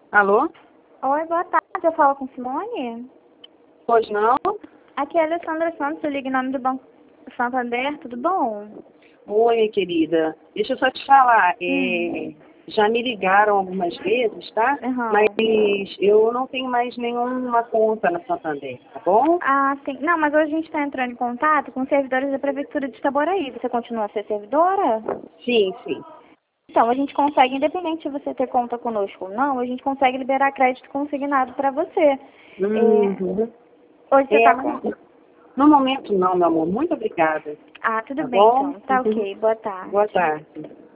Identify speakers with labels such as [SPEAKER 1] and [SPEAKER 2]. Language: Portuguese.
[SPEAKER 1] Alô?
[SPEAKER 2] Oi, boa tarde. Eu falo com Simone?
[SPEAKER 1] Pois não?
[SPEAKER 2] Aqui é a Alessandra Santos, eu ligo em nome do Banco Santander, tudo bom?
[SPEAKER 1] Oi, minha querida. Deixa eu só te falar.
[SPEAKER 2] Hum.
[SPEAKER 1] Já me ligaram algumas vezes, tá? Mas
[SPEAKER 2] Aham.
[SPEAKER 1] eu não tenho mais nenhuma conta na Santander, tá bom?
[SPEAKER 2] Ah, sim. Não, mas hoje a gente está entrando em contato com servidores da Prefeitura de Itaboraí. Você continua a ser servidora?
[SPEAKER 1] Sim, sim.
[SPEAKER 2] Então, a gente consegue, independente de você ter conta conosco ou não, a gente consegue liberar crédito consignado para você. É,
[SPEAKER 1] Uhum.
[SPEAKER 2] hoje você
[SPEAKER 1] É,
[SPEAKER 2] está com...
[SPEAKER 1] no momento não, meu amor. Muito obrigada.
[SPEAKER 2] Ah, tudo
[SPEAKER 1] Tá
[SPEAKER 2] bem
[SPEAKER 1] bom?
[SPEAKER 2] então. Tá ok. Boa
[SPEAKER 1] Boa
[SPEAKER 2] tarde.
[SPEAKER 1] tarde.